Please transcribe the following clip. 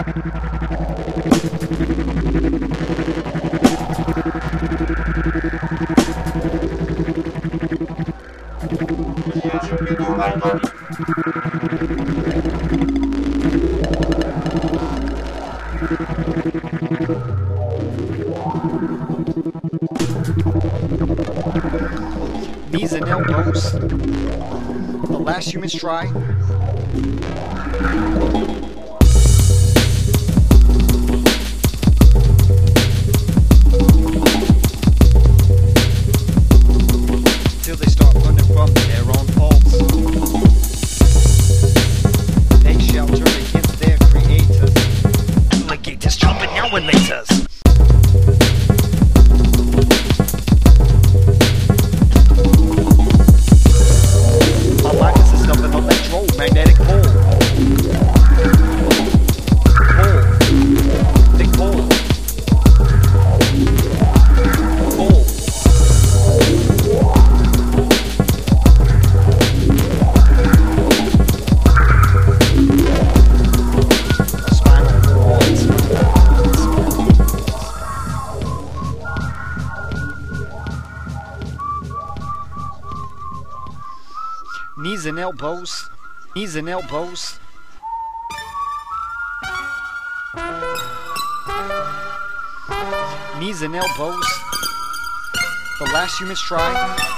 Knees and elbows. The last humans try. Till they start running from their own faults. They shall turn against their creators. Alligators jumping alligators. Magnetic pole. Big pole. Pole. Spinal cords. Knees and elbows. Knees and elbows. Knees and elbows. The last humans try.